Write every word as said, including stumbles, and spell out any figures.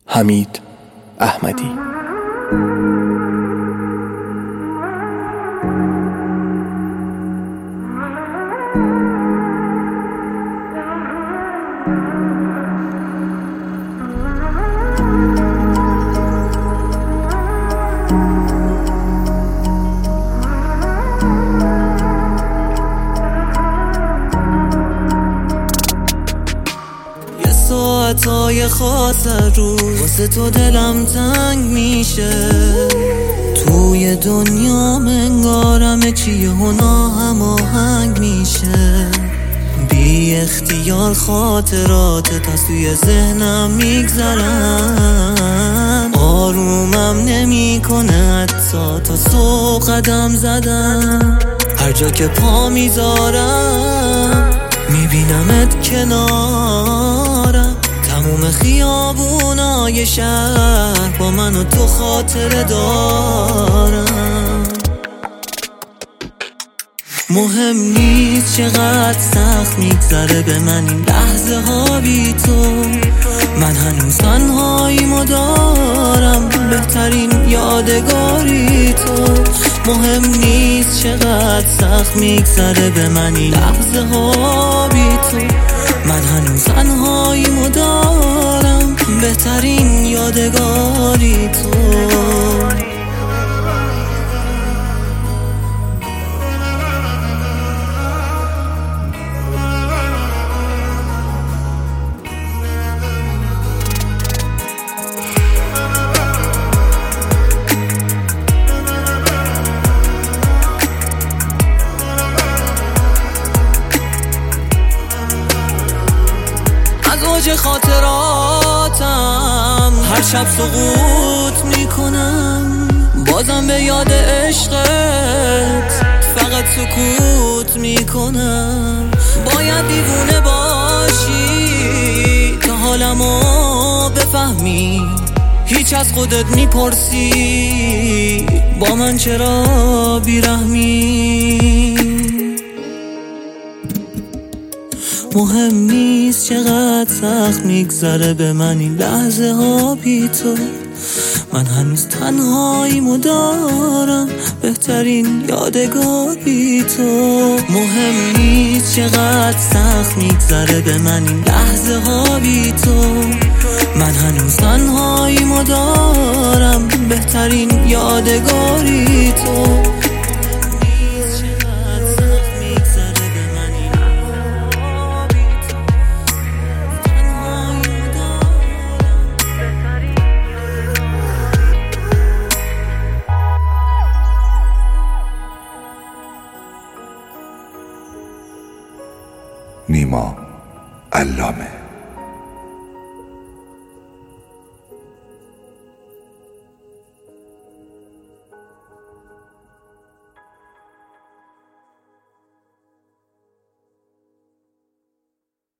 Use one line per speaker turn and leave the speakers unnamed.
حمید احمدی.
ساعتای خاص روز واسه تو دلم تنگ میشه، توی دنیا منگارم چیه و ناهم آهنگ میشه، بی اختیار خاطراتت از توی ذهنم میگذرن، آرومم نمی کنه حتی تا صبح قدم زدن، هر جا که پا میذارم میبینمت کنارم، تموم خیابونای شهر با من و تو خاطره دارم. مهم نیست چقدر سخت میگذره به من این لحظه ها بی تو، من هنوز تنهاییمو دارم، بهترین یادگاری تو. مهم نیست چقدر سخت میگذره به من این لحظه ها بی تو، من هنوز تنهاییمو دارم، بهترین یادگاری تو. اوج خاطراتم هر شب سقوط میکنم، بازم به یاد عشقت فقط سکوت میکنم. باید دیوونه باشی تا حالمو بفهمی، هیچ از خودت میپرسی با من چرا بیرحمی. مهم نیست چقدر سخت میگذره به من این لحظه ها بی تو، من هنوز تنهاییمو دارم، بهترین یادگاری تو. مهم نیست چقدر سخت میگذره به من این لحظه ها بی تو، من هنوز تنهاییمو دارم، بهترین یادگاری تو.
نیما علامه.